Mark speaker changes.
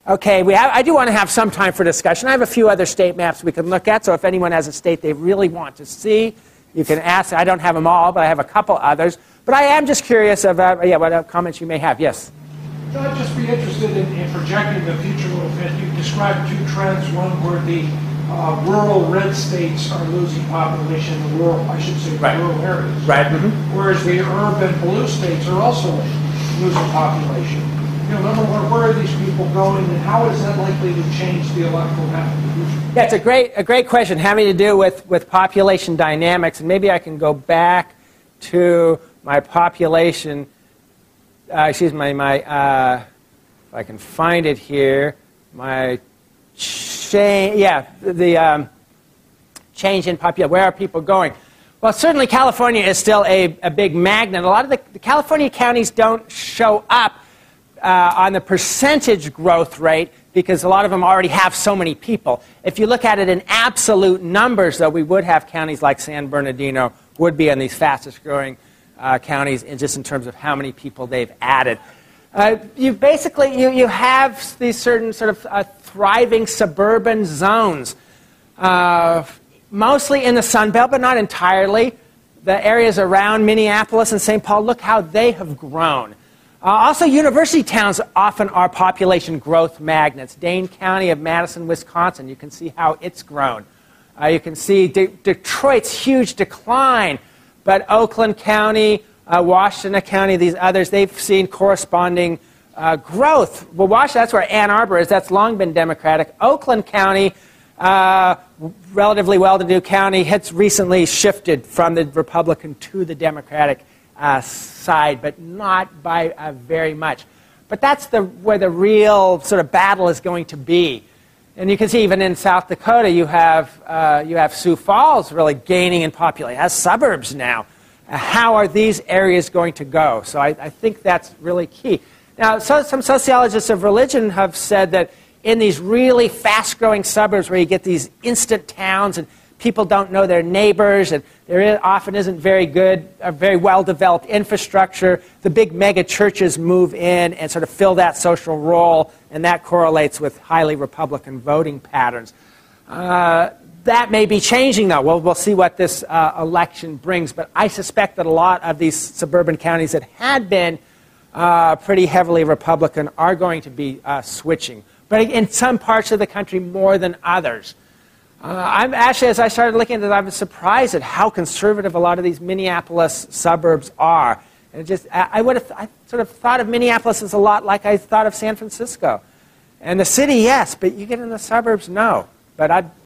Speaker 1: Okay, I do want to have some time for discussion. I have a few other state maps we can look at, so if anyone has a state they really want to see, you can ask. I don't have them all, but I have a couple others. But I am just curious about what comments you may have. Yes?
Speaker 2: So I'd just be interested in projecting the future a little bit. You described two trends, one where the rural red states are losing population, the rural areas.
Speaker 1: Right. Mm-hmm.
Speaker 2: Whereas the urban blue states are also losing population. Number one, where are these people going, and how is that likely to change the electoral map in the future?
Speaker 1: Yeah, it's a great question having to do with population dynamics, and maybe I can go back to my population. If I can find it here, the change in population. Where are people going? Well, certainly California is still a big magnet. A lot of the California counties don't show up on the percentage growth rate because a lot of them already have so many people. If you look at it in absolute numbers, though, we would have counties like San Bernardino would be in these fastest growing counties just in terms of how many people they've added. You have these certain sort of thriving suburban zones, mostly in the Sun Belt, but not entirely. The areas around Minneapolis and St. Paul, look how they have grown. Also, university towns often are population growth magnets. Dane County of Madison, Wisconsin, you can see how it's grown. You can see Detroit's huge decline, but Oakland County, Washington County, these others, they've seen corresponding growth. Well, Washington, that's where Ann Arbor is. That's long been Democratic. Oakland County, relatively well-to-do county, has recently shifted from the Republican to the Democratic side, but not by very much. But that's where the real sort of battle is going to be. And you can see even in South Dakota, you have Sioux Falls really gaining in population. It has suburbs now. How are these areas going to go? So I think that's really key. Now, some sociologists of religion have said that in these really fast-growing suburbs where you get these instant towns and people don't know their neighbors, and there often isn't very well-developed infrastructure, the big mega churches move in and sort of fill that social role, and that correlates with highly Republican voting patterns. That may be changing, though. We'll see what this election brings, but I suspect that a lot of these suburban counties that had been pretty heavily Republican are going to be switching, but in some parts of the country more than others. I'm actually, as I started looking at it, I was surprised at how conservative a lot of these Minneapolis suburbs are. And I sort of thought of Minneapolis as a lot like I thought of San Francisco. And the city, yes, but you get in the suburbs, no. But